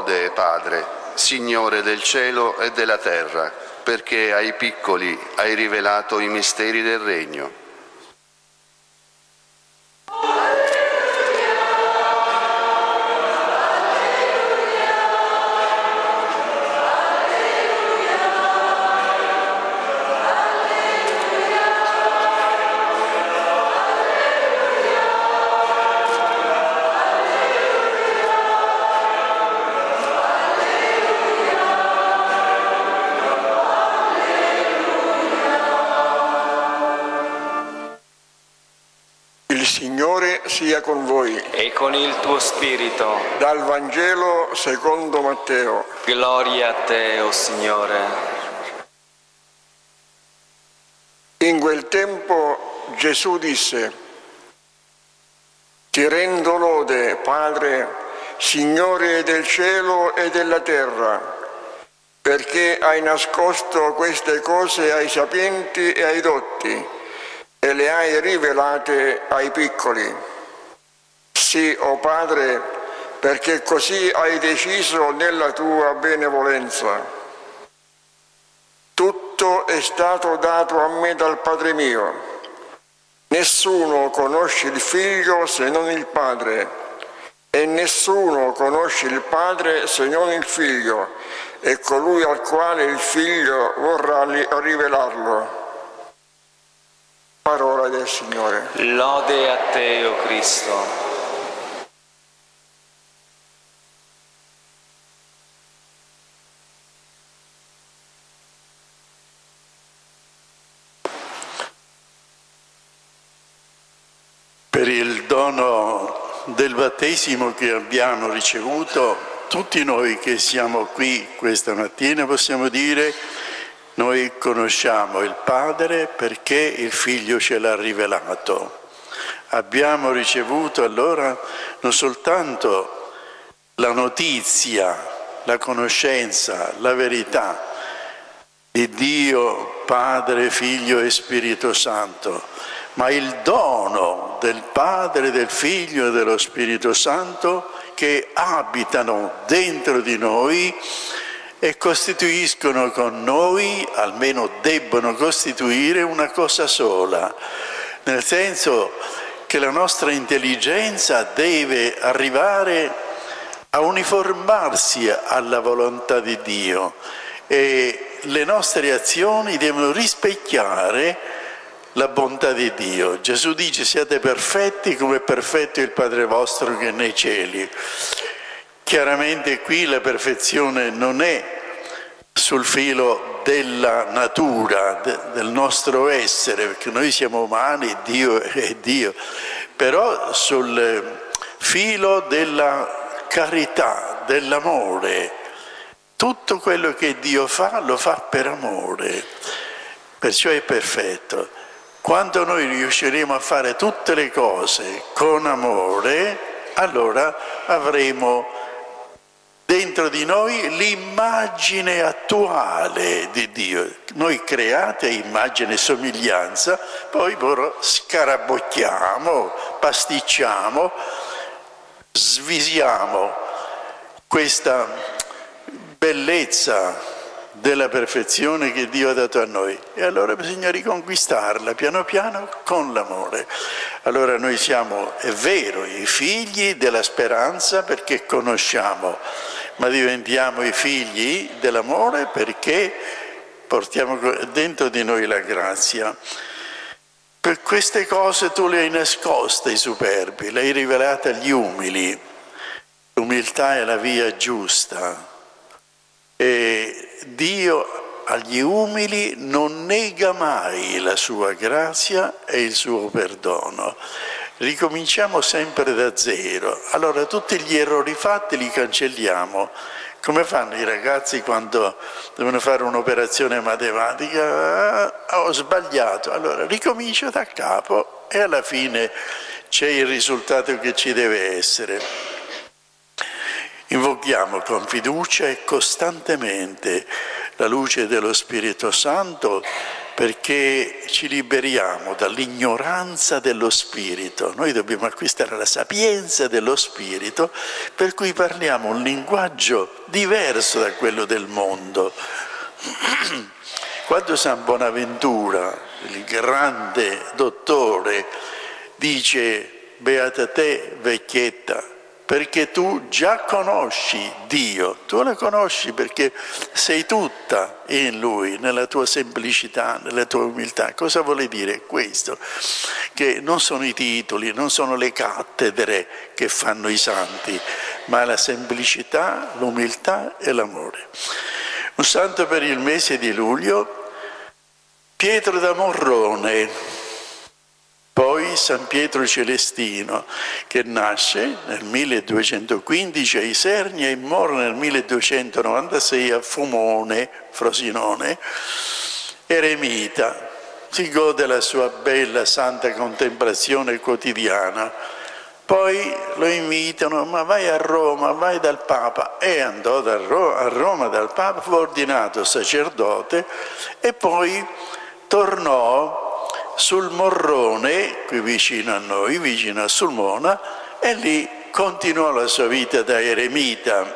lode, Padre, Signore del cielo e della terra, perché ai piccoli hai rivelato i misteri del regno. Il Signore sia con voi. E con il tuo spirito. Dal Vangelo secondo Matteo. Gloria a te, o Signore. In quel tempo Gesù disse: Ti rendo lode, Padre, Signore del cielo e della terra, perché hai nascosto queste cose ai sapienti e ai dotti e le hai rivelate ai piccoli. Sì, o Padre, perché così hai deciso nella tua benevolenza. Tutto è stato dato a me dal Padre mio. Nessuno conosce il Figlio se non il Padre, e nessuno conosce il Padre se non il Figlio, e colui al quale il Figlio vorrà rivelarlo. Parola del Signore. Lode a te, o Cristo. Per il dono del battesimo che abbiamo ricevuto, tutti noi che siamo qui questa mattina possiamo dire: noi conosciamo il Padre perché il Figlio ce l'ha rivelato. Abbiamo ricevuto allora non soltanto la notizia, la conoscenza, la verità di Dio, Padre, Figlio e Spirito Santo, ma il dono del Padre, del Figlio e dello Spirito Santo che abitano dentro di noi e costituiscono con noi, almeno debbono costituire, una cosa sola, nel senso che la nostra intelligenza deve arrivare a uniformarsi alla volontà di Dio e le nostre azioni devono rispecchiare la bontà di Dio. Gesù dice: siate perfetti come è perfetto il Padre vostro che è nei cieli. Chiaramente qui la perfezione non è sul filo della natura, del nostro essere, perché noi siamo umani, Dio è Dio, però sul filo della carità, dell'amore. Tutto quello che Dio fa, lo fa per amore, perciò è perfetto. Quando noi riusciremo a fare tutte le cose con amore, allora avremo dentro di noi l'immagine attuale di Dio. Noi creati a immagine e somiglianza, poi scarabocchiamo, pasticciamo, svisiamo questa bellezza della perfezione che Dio ha dato a noi, e allora bisogna riconquistarla piano piano con l'amore. Allora noi siamo, è vero, i figli della speranza perché conosciamo, ma diventiamo i figli dell'amore perché portiamo dentro di noi la grazia. Per queste cose tu le hai nascoste ai superbi, le hai rivelate agli umili. L'umiltà è la via giusta. E Dio agli umili non nega mai la sua grazia e il suo perdono. Ricominciamo sempre da zero. Allora tutti gli errori fatti li cancelliamo. Come fanno i ragazzi quando devono fare un'operazione matematica? Ho sbagliato, allora ricomincio da capo e alla fine c'è il risultato che ci deve essere. Invochiamo con fiducia e costantemente la luce dello Spirito Santo perché ci liberiamo dall'ignoranza dello spirito. Noi dobbiamo acquistare la sapienza dello spirito, per cui parliamo un linguaggio diverso da quello del mondo. Quando San Bonaventura, il grande dottore, dice: beata te, vecchietta, perché tu già conosci Dio, tu lo conosci perché sei tutta in Lui, nella tua semplicità, nella tua umiltà. Cosa vuole dire questo? Che non sono i titoli, non sono le cattedre che fanno i santi, ma la semplicità, l'umiltà e l'amore. Un santo per il mese di luglio, Pietro da Morrone. Poi San Pietro Celestino, che nasce nel 1215 a Isernia e muore nel 1296 a Fumone, Frosinone, eremita. Si gode la sua bella santa contemplazione quotidiana. Poi lo invitano: ma vai a Roma, vai dal Papa. E andò a Roma dal Papa, fu ordinato sacerdote e poi tornò sul Morrone, qui vicino a noi, vicino a Sulmona, e lì continuò la sua vita da eremita.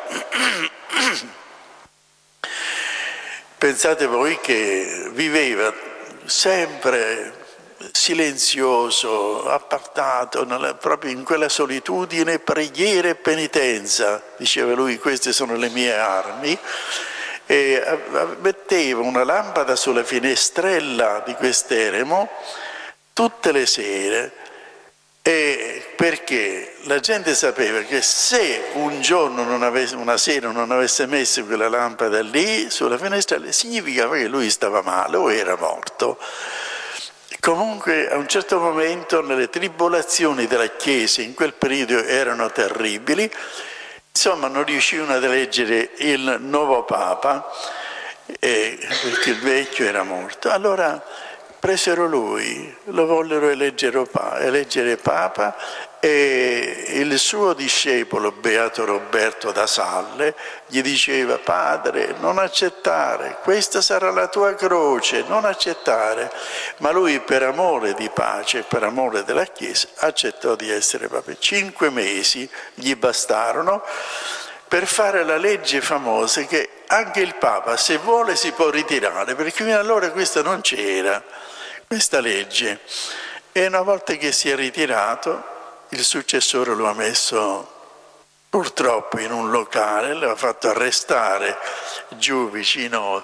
Pensate voi che viveva sempre silenzioso, appartato, proprio in quella solitudine, preghiera e penitenza. Diceva lui: queste sono le mie armi. E metteva una lampada sulla finestrella di quest'eremo tutte le sere, e perché la gente sapeva che se un giorno una sera non avesse messo quella lampada lì sulla finestrella, significava che lui stava male o era morto. Comunque a un certo momento, nelle tribolazioni della Chiesa in quel periodo erano terribili. Insomma, non riuscivano ad eleggere il nuovo Papa, perché il vecchio era morto. Allora presero lui, lo vollero eleggere Papa, e il suo discepolo, Beato Roberto da Salle, gli diceva: padre, non accettare, questa sarà la tua croce, non accettare. Ma lui, per amore di pace, per amore della Chiesa, accettò di essere Papa. 5 mesi gli bastarono per fare la legge famosa che anche il Papa, se vuole, si può ritirare, perché fino allora questa non c'era, questa legge. E una volta che si è ritirato, il successore lo ha messo purtroppo in un locale, lo ha fatto arrestare giù vicino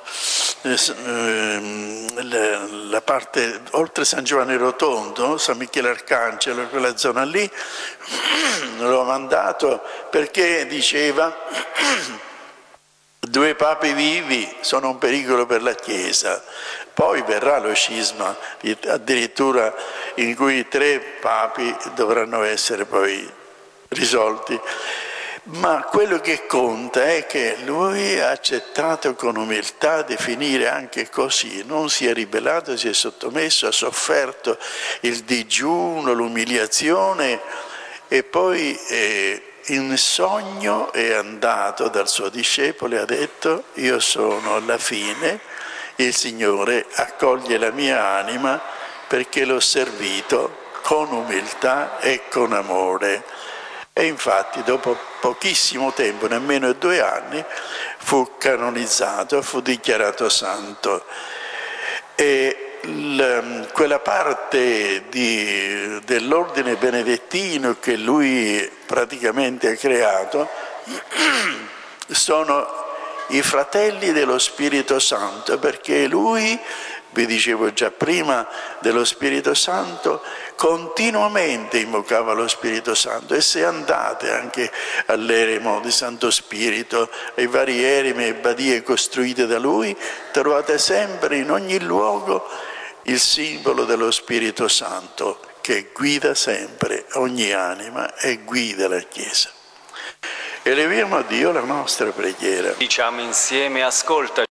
la parte oltre San Giovanni Rotondo, San Michele Arcangelo, quella zona lì. L'ho mandato perché diceva: 2 papi vivi sono un pericolo per la Chiesa. Poi verrà lo scisma, addirittura, in cui 3 papi dovranno essere poi risolti. Ma quello che conta è che lui ha accettato con umiltà di finire anche così, non si è ribellato, si è sottomesso, ha sofferto il digiuno, l'umiliazione, e poi in sogno è andato dal suo discepolo e ha detto: io sono alla fine, il Signore accoglie la mia anima perché l'ho servito con umiltà e con amore. E infatti dopo pochissimo tempo, nemmeno 2 anni, fu canonizzato, fu dichiarato santo. E quella parte dell'ordine benedettino che lui praticamente ha creato sono i fratelli dello Spirito Santo, perché lui, vi dicevo già prima dello Spirito Santo, continuamente invocava lo Spirito Santo. E se andate anche all'eremo di Santo Spirito, ai vari eremi e badie costruite da lui, trovate sempre in ogni luogo il simbolo dello Spirito Santo, che guida sempre ogni anima e guida la Chiesa. Eleviamo a Dio la nostra preghiera. Diciamo insieme: ascolta